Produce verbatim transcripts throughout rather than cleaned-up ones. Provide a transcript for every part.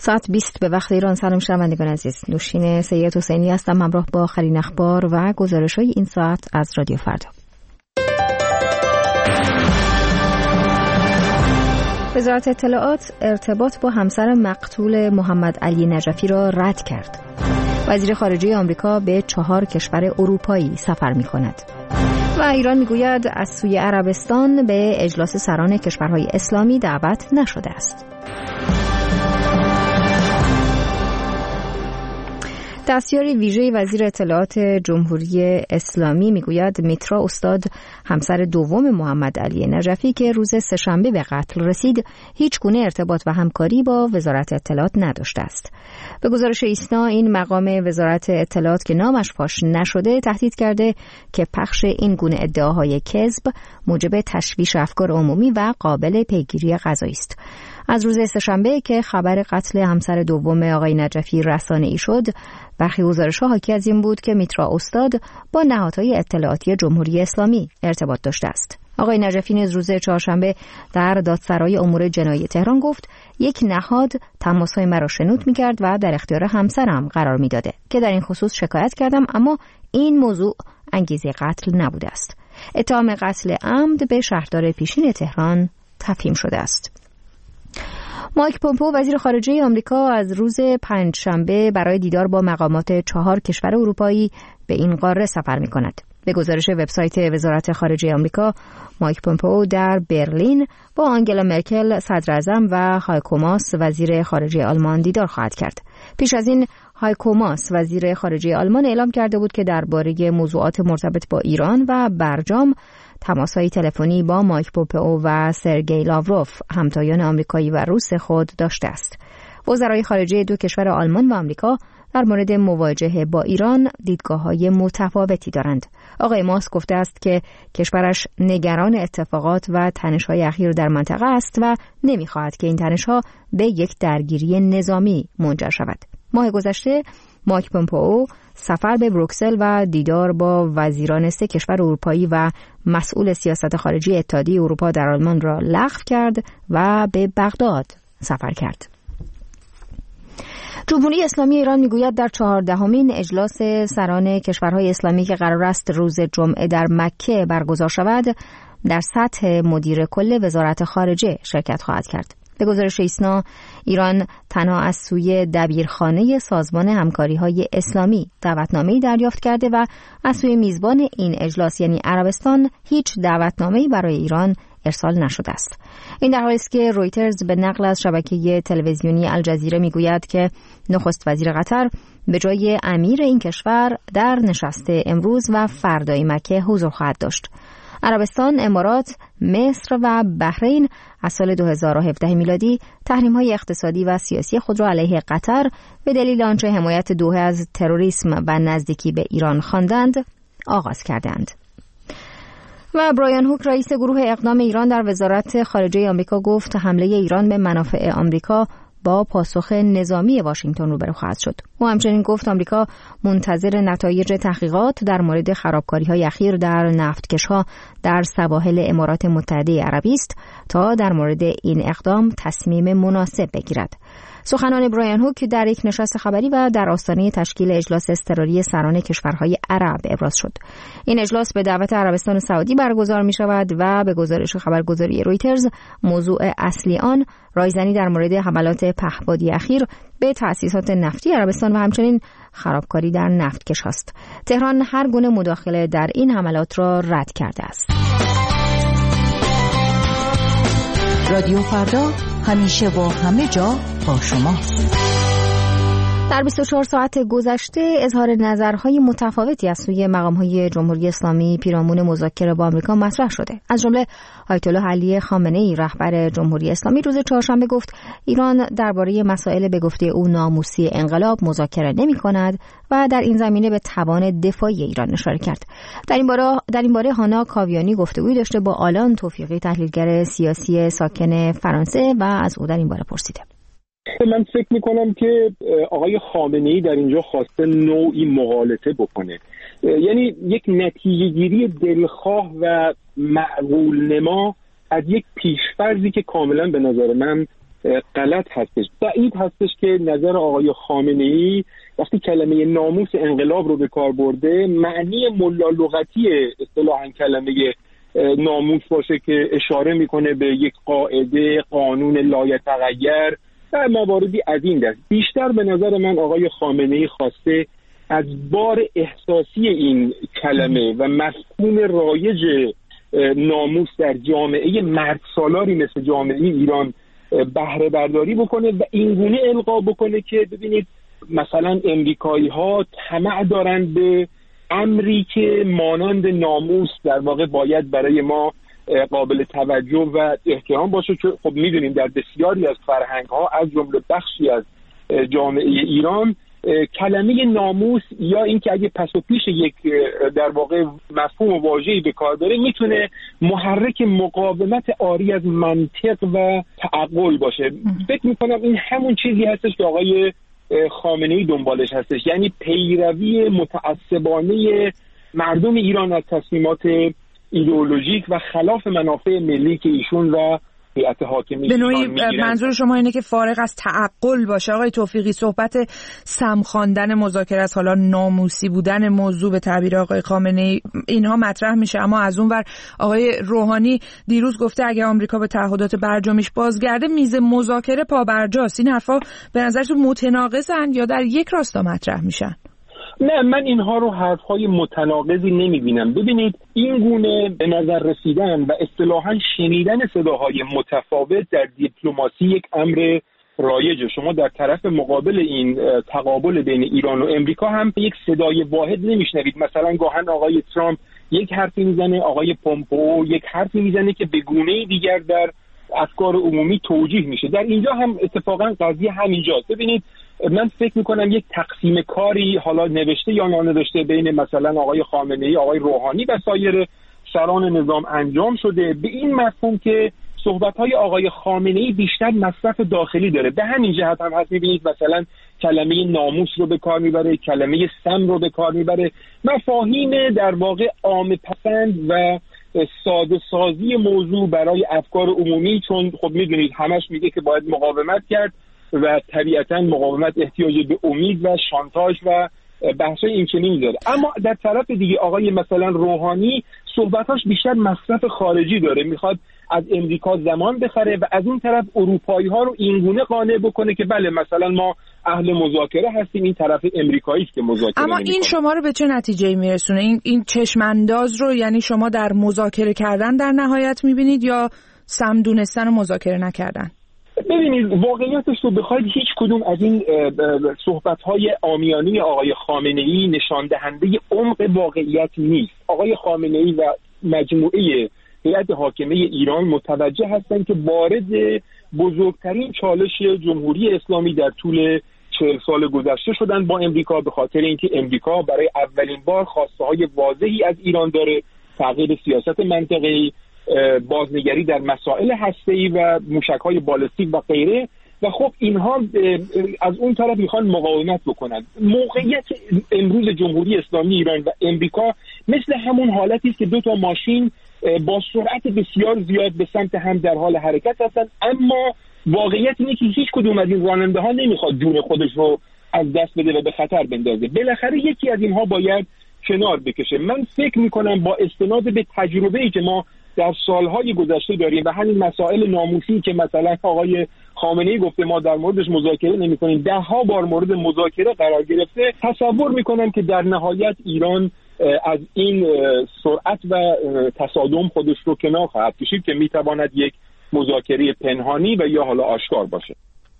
ساعت بیست به وقت ایران. سلام شنوندگان عزیز، نوشین سید حسینی هستم همراه با آخرین اخبار و گزارش‌های این ساعت از رادیو فردا. وزارت اطلاعات ارتباط با همسر مقتول محمد علی نجفی را رد کرد. وزیر خارجه آمریکا به چهار کشور اروپایی سفر می‌کند. و ایران میگوید از سوی عربستان به اجلاس سران کشورهای اسلامی دعوت نشده است. دستیار ویژه وزیر اطلاعات جمهوری اسلامی میگوید میترا استاد همسر دوم محمد علی نجفی که روز سه‌شنبه به قتل رسید هیچ گونه ارتباط و همکاری با وزارت اطلاعات نداشته است. به گزارش ایسنا این مقام وزارت اطلاعات که نامش فاش نشده تهدید کرده که پخش این گونه ادعاهای کذب موجب تشویش افکار عمومی و قابل پیگیری قضایی است. از روز سه‌شنبه که خبر قتل همسر دوم آقای نجفی رسانه‌ای شد، برخی گزارش‌ها حاکی از این بود که میترا استاد با نهادهای اطلاعاتی جمهوری اسلامی ارتباط داشته است. آقای نجفی نیز روز چهارشنبه در دادسرای امور جنایی تهران گفت یک نهاد تماس‌های مرا شنود می‌کرد و در اختیار همسرم قرار می‌داده که در این خصوص شکایت کردم، اما این موضوع انگیزه قتل نبوده است. اتهام قتل عمد به شهردار پیشین تهران تفهیم شده است. مایک پومپئو وزیر خارجه آمریکا از روز پنجشنبه برای دیدار با مقامات چهار کشور اروپایی به این قاره سفر می‌کند. به گزارش وبسایت وزارت خارجه آمریکا، مایک پومپئو در برلین با آنگلا مرکل صدر اعظم و هایکو ماس وزیر خارجه آلمان دیدار خواهد کرد. پیش از این هایکو ماس وزیر خارجه آلمان اعلام کرده بود که درباره موضوعات مرتبط با ایران و برجام تماس‌های تلفنی با مایک پومپئو و سرگئی لاوروف همتایان آمریکایی و روس خود داشته است. وزرای خارجه دو کشور آلمان و آمریکا در مورد مواجهه با ایران دیدگاه‌های متفاوتی دارند. آقای ماس گفته است که کشورش نگران اتفاقات و تنش‌های اخیر در منطقه است و نمی‌خواهد که این تنش‌ها به یک درگیری نظامی منجر شود. ماه گذشته مایک پومپئو سفر به بروکسل و دیدار با وزیران سه کشور اروپایی و مسئول سیاست خارجی اتحادیه اروپا در آلمان را لغو کرد و به بغداد سفر کرد. جمهوری اسلامی ایران میگوید در چهاردهمین اجلاس سران کشورهای اسلامی که قرار است روز جمعه در مکه برگزار شود در سطح مدیر کل وزارت خارجه شرکت خواهد کرد. به گزارش ایسنا، ایران تنها از سوی دبیرخانه سازمان همکاری‌های اسلامی دعوتنامه‌ای دریافت کرده و از سوی میزبان این اجلاس یعنی عربستان هیچ دعوتنامه‌ای برای ایران ارسال نشده است. این در حالی است که رویترز به نقل از شبکه تلویزیونی الجزیره میگوید که نخست وزیر قطر به جای امیر این کشور در نشست امروز و فردای مکه حضور خواهد داشت. عربستان، امارات، مصر و بحرین از سال دو هزار و هفده میلادی تحریم‌های اقتصادی و سیاسی خود را علیه قطر به دلیل آنچه حمایت دوحه از تروریسم و نزدیکی به ایران خواندند آغاز کردند. و برایان هوک رئیس گروه اقدام ایران در وزارت خارجه آمریکا گفت حمله ایران به منافع آمریکا با پاسخ نظامی واشنگتن روبرو خواهد شد. او همچنین گفت آمریکا منتظر نتایج تحقیقات در مورد خرابکاری‌های اخیر در نفتکش‌ها در سواحل امارات متحده عربی است تا در مورد این اقدام تصمیم مناسب بگیرد. سخنان برایان هوک در یک نشست خبری و در آستانه تشکیل اجلاس اضطراری سران کشورهای عرب ابراز شد. این اجلاس به دعوت عربستان سعودی برگزار می شود و به گزارش خبرگزاری رویترز موضوع اصلی آن رایزنی در مورد حملات پهپادی اخیر به تأسیسات نفتی عربستان و همچنین خرابکاری در نفتکش است. تهران هر گونه مداخله در این حملات را رد کرده است. رادیو فردا همیشه و همه جا با شماست. در بیست و چهار ساعت گذشته اظهار نظرهای متفاوتی از سوی مقام‌های جمهوری اسلامی پیرامون مذاکره با آمریکا مطرح شده. از جمله آیت الله علی خامنه‌ای رهبر جمهوری اسلامی روز چهارشنبه گفت ایران درباره مسائل به گفته او ناموسی انقلاب مذاکره نمی‌کند و در این زمینه به توان دفاعی ایران اشاره کرد. در این باره در این باره هانا کاویانی گفتگویی داشته با آلان توفیقی تحلیلگر سیاسی ساکن فرانسه و از او در این باره پرسیده. من فکر میکنم که آقای خامنه‌ای در اینجا خواسته نوعی مغالطه بکنه، یعنی یک نتیجه گیری دلخواه و معقول نما از یک پیشفرضی که کاملا به نظر من غلط هستش. بعید هستش که نظر آقای خامنه‌ای وقتی کلمه ناموس انقلاب رو به کار برده معنی ملا لغتی اصطلاحاً کلمه ناموس باشه که اشاره میکنه به یک قاعده قانون لایتغیر در مواردی از این دست. بیشتر به نظر من آقای خامنه‌ای خواسته از بار احساسی این کلمه و مفهوم رایج ناموس در جامعه مردسالاری مثل جامعه ایران بهره برداری بکنه و اینگونه القا بکنه که ببینید مثلا امریکایی ها طمع دارند به امری که مانند ناموس در واقع باید برای ما قابل توجه و احترام باشه، که خب میدونیم در بسیاری از فرهنگ ها از جمله بخشی از جامعه ایران کلمه ناموس یا اینکه اگه پس و پیش یک در واقع مفهوم و واژه‌ای به کار بره میتونه محرک مقاومت عاری از منطق و تعقل باشه. فکر میکنم این همون چیزی هستش که آقای خامنه‌ای دنبالش هستش، یعنی پیروی متعصبانه مردم ایران از تصمیمات ایدئولوژیک و خلاف منافع ملی که ایشون و هیئت حاکمه به نوعی منظور شما اینه که فارغ از تعقل باشه. آقای توفیقی، صحبت سم خواندن مذاکره از حالا ناموسی بودن موضوع به تعبیر آقای خامنه‌ای اینها مطرح میشه، اما از اون ور آقای روحانی دیروز گفته اگه آمریکا به تعهدات برجامیش بازگرده میز مذاکره پابرجاست. این حرفا به نظرتون متناقضن یا در یک راستا مطرح میشن؟ نه، من اینها رو حرفهای متناقضی نمیبینم. ببینید این گونه به نظر رسیدن و اصطلاحاً شنیدن صداهای متفاوت در دیپلماسی یک امر رایجه. شما در طرف مقابل این تقابل بین ایران و امریکا هم یک صدای واحد نمیشنوید. مثلا گاهن آقای ترامپ یک حرفی میزنه، آقای پومپئو یک حرفی میزنه که به گونه‌ای دیگر در افکار عمومی توجیه میشه. در اینجا هم اتفاقا قضیه همینجاست. ببینید من فکر میکنم یک تقسیم کاری حالا نوشته یا نانوشته بین مثلا آقای خامنه‌ای، آقای روحانی و سایر سران نظام انجام شده به این مفهوم که صحبت‌های آقای خامنه‌ای بیشتر مصرف داخلی داره. به همین جهت هم هست می‌بینید مثلا کلمه ناموس رو به کار میبره، کلمه سم رو به کار میبره، مفاهیم در واقع عامه پسند و ساده سازی موضوع برای افکار عمومی، چون خب میدونید همش میگه که باید مقاومت کرد و طبیعتا مقاومت احتیاج به امید و شانتاژ و بحثای این چنینی داره. اما در طرف دیگه آقای مثلا روحانی صحبتاش بیشتر مصرف خارجی داره، میخواد از امریکا زمان بخره و از اون طرف اروپایی ها رو اینگونه قانع بکنه که بله مثلا ما اهل مذاکره هستیم، این طرف امریکایی است که مذاکره اما نمی‌کنه. این شما رو به چه نتیجه‌ای میرسونه؟ این این چشم انداز رو یعنی شما در مذاکره کردن در نهایت میبینید یا سم دونستن و مذاکره نکردن؟ ببینید واقعیتش رو بخواید هیچ کدوم از این صحبت‌های عامیانه آقای خامنه‌ای نشان دهنده عمق واقعیت نیست. آقای خامنه‌ای و مجموعه هیئت حاکمه ایران متوجه هستند که وارد بزرگترین چالش جمهوری اسلامی در طول چهل سال گذشته شدن با امریکا، به خاطر اینکه امریکا برای اولین بار خواسته‌های واضحی از ایران داره، تغییر سیاست منطقه‌ای، بازنگری در مسائل هسته‌ای و موشک‌های بالستیک و غیره، و خب اینها از اون طرف میخوان مقاومت بکنن. موقعیت امروز جمهوری اسلامی ایران و امریکا مثل همون حالتی است که دو تا ماشین با سرعت بسیار زیاد به سمت هم در حال حرکت هستن، اما واقعیت اینه که هیچ کدوم از این راننده ها نمیخواد جون خودش رو از دست بده و به خطر بندازه. بالاخره یکی از اینها باید کنار بکشه. من فکر میکنم با استناد به تجربه‌ای که ما در سالهای گذشته داریم و همین مسائل ناموسی که مثلا آقای خامنه‌ای گفته ما در موردش مذاکره نمی‌کنیم، ده ها بار مورد مذاکره قرار گرفته، تصور می‌کنم که در نهایت ایران از این سرعت و تصادم خودش رو کنار خواهد کشید که می‌تواند یک مذاکره پنهانی و یا حالا آشکار باشه.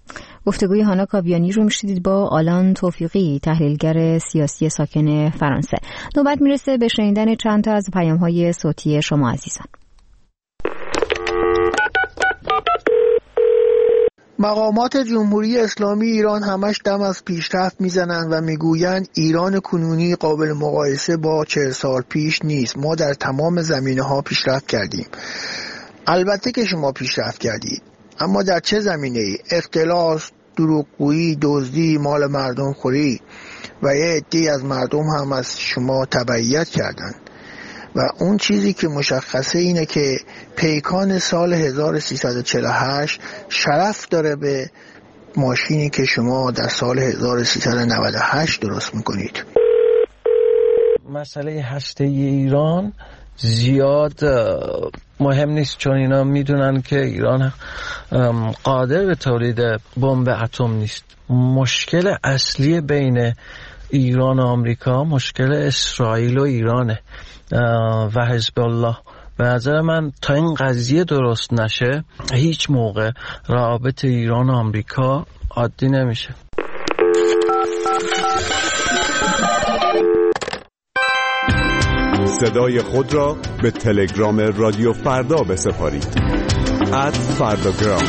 گفتگوی هانا کاویانی رو میشنیدید با آلان توفیقی، تحلیلگر سیاسی ساکن فرانسه. نوبت میرسه به شنیدن چند تا از پیام‌های صوتی شما عزیزان. مقامات جمهوری اسلامی ایران همش دم از پیشرفت میزنن و میگویند ایران کنونی قابل مقایسه با چهل سال پیش نیست. ما در تمام زمینه‌ها پیشرفت کردیم. البته که شما پیشرفت کردید، اما در چه زمینه‌ای؟ اختلاس، دروغگویی، دزدی، مال مردم خوری و یه عده‌ای از مردم هم از شما تبعیت کردند و اون چیزی که مشخصه اینه که پیکان سال هزار و سیصد و چهل و هشت شرف داره به ماشینی که شما در سال هزار و سیصد و نود و هشت درست میکنید. مسئله هسته ایران زیاد مهم نیست، چون اینا میدونن که ایران قادر به تولید بمب اتم نیست. مشکل اصلی بین ایران و آمریکا مشکل اسرائیل و ایرانه و حزب الله. به نظر من تا این قضیه درست نشه هیچ موقع روابط ایران و آمریکا عادی نمیشه. صدای خود را به تلگرام رادیو فردا بسپارید. ات فرداگرام.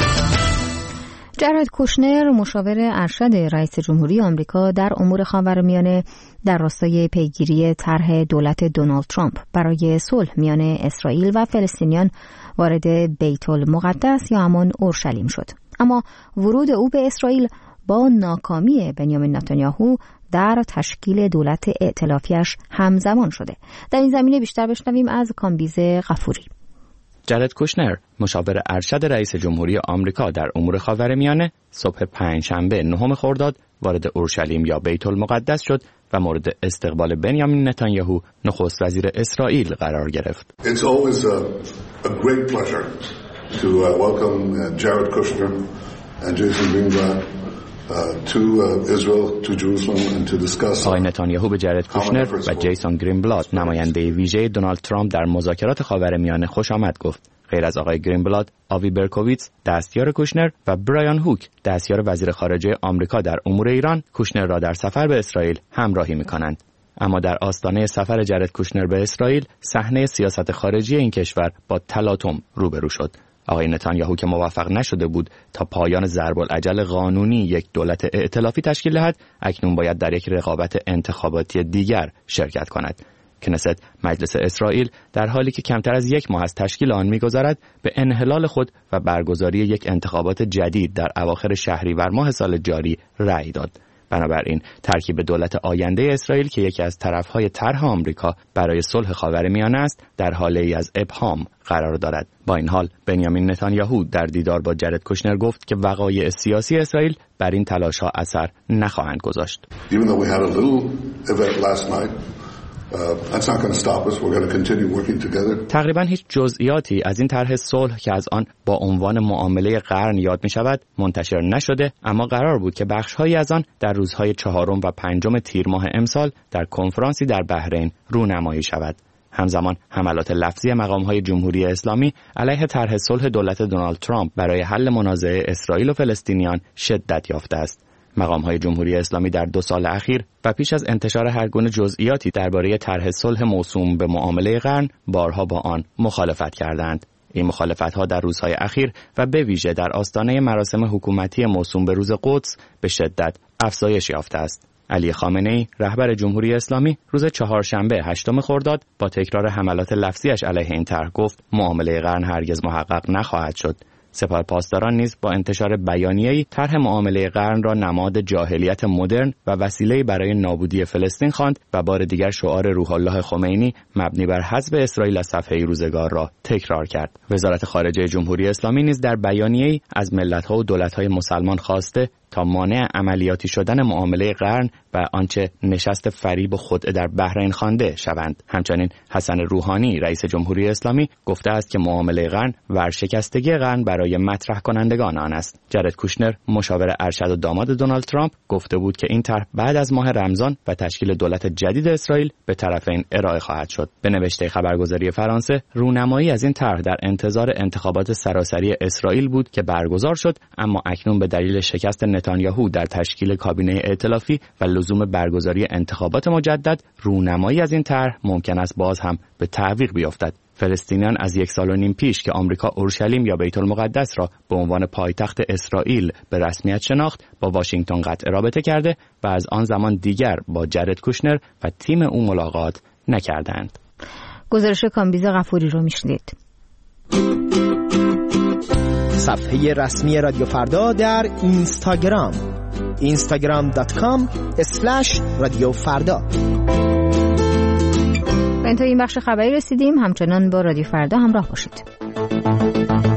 جرد کوشنر، مشاور ارشد رئیس جمهوری آمریکا در امور خاورمیانه، در راستای پیگیری طرح دولت دونالد ترامپ برای صلح میان اسرائیل و فلسطینیان وارد بیت المقدس یا همان اورشلیم شد. اما ورود او به اسرائیل با ناکامی بنیامین نتانیاهو در تشکیل دولت ائتلافیش همزمان شده. در این زمینه بیشتر بشنویم از کامبیز غفوری. جرد کوشنر، مشاور ارشد رئیس جمهوری آمریکا در امور خاورمیانه، صبح پنجشنبه نهم خرداد وارد اورشلیم یا بیت المقدس شد و مورد استقبال بنیامین نتانیاهو، نخست وزیر اسرائیل، قرار گرفت. It's always a, a great pleasure to uh, welcome uh, Jared Kushner and Jason Greenblatt Uh, to uh, Israel, to Jerusalem and to discuss. آقای نتانیاهو به جرد کوشنر و جیسون گرینبلات، نماینده ویژه دونالد ترامپ در مذاکرات خاورمیانه، خوش آمد گفت. غیر از آقای گرینبلات، آوی برکوویتس، دستیار کوشنر، و برایان هوک، دستیار وزیر خارجه آمریکا در امور ایران، کوشنر را در سفر به اسرائیل همراهی می‌کنند. اما در آستانه سفر جرد کوشنر به اسرائیل، صحنه سیاست خارجی این کشور با تلاطم روبرو شد. آقای نتانیاهو که موفق نشده بود تا پایان ضرب العجل قانونی یک دولت ائتلافی تشکیل دهد، اکنون باید در یک رقابت انتخاباتی دیگر شرکت کند. کنست، مجلس اسرائیل، در حالی که کمتر از یک ماه از تشکیل آن می‌گذرد، به انحلال خود و برگزاری یک انتخابات جدید در اواخر شهریور ماه سال جاری رأی داد. بنابراین ترکیب دولت آینده اسرائیل که یکی از طرف‌های طرح آمریکا برای صلح خاورمیانه است، در حاله‌ای از ابهام قرار دارد. با این حال بنیامین نتانیاهو در دیدار با جرد کوشنر گفت که وقایع سیاسی اسرائیل بر این تلاش‌ها اثر نخواهند گذاشت. تقریبا هیچ جزئیاتی از این طرح صلح که از آن با عنوان معامله قرن یاد می شود منتشر نشده، اما قرار بود که بخش‌هایی از آن در روزهای چهارم و پنجم تیر ماه امسال در کنفرانسی در بحرین رونمایی شود. همزمان حملات لفظی مقام‌های جمهوری اسلامی علیه طرح صلح دولت دونالد ترامپ برای حل منازعه اسرائیل و فلسطینیان شدت یافته است. مقام‌های جمهوری اسلامی در دو سال اخیر و پیش از انتشار هر گونه جزئیاتی درباره طرح صلح موسوم به معامله قرن بارها با آن مخالفت کردند. این مخالفت‌ها در روزهای اخیر و به ویژه در آستانه مراسم حکومتی موسوم به روز قدس به شدت افزایش یافته است. علی خامنه‌ای، رهبر جمهوری اسلامی، روز چهارشنبه هشتم خرداد با تکرار حملات لفظیش علیه این طرح گفت معامله قرن هرگز محقق نخواهد شد. سپاه پاسداران نیز با انتشار بیانیه‌ای طرح معامله قرن را نماد جاهلیت مدرن و وسیله‌ای برای نابودی فلسطین خواند و بار دیگر شعار روح الله خمینی مبنی بر حذف اسرائیل از صفحه روزگار را تکرار کرد. وزارت خارجه جمهوری اسلامی نیز در بیانیه‌ای از ملت‌ها و دولت‌های مسلمان خواسته تا مانع عملیاتی شدن معامله قرن و آنچه نشست فریب و خدعه در بحرین خوانده شوند. همچنین حسن روحانی، رئیس جمهوری اسلامی، گفته است که معامله قرن ورشکستگی قرن برای مطرح کنندگان آن است. جرد کوشنر، مشاور ارشد و داماد دونالد ترامپ، گفته بود که این طرح بعد از ماه رمضان و تشکیل دولت جدید اسرائیل به طرفین ارائه خواهد شد. به نوشته خبرگزاری فرانسه، رونمایی از این طرح در انتظار انتخابات سراسری اسرائیل بود که برگزار شد، اما اکنون به دلیل شکست نتانیاهو در تشکیل کابینه ائتلافی و لزوم برگزاری انتخابات مجدد، رونمایی از این طرح ممکن است باز هم به تعویق بیفتد. فلسطینیان از یک سال و نیم پیش که آمریکا اورشلیم یا بیت المقدس را به عنوان پایتخت اسرائیل به رسمیت شناخت، با واشنگتن قطع رابطه کرده و از آن زمان دیگر با جرد کوشنر و تیم او ملاقات نکردند. گزارش کامبیز غفوری رو میشنید. صفحه رسمی رادیو فردا در اینستاگرام اینستاگرام دات کام اسلش رادیو فردا. و تا این بخش خبری رسیدیم. همچنان با رادیو فردا همراه باشید.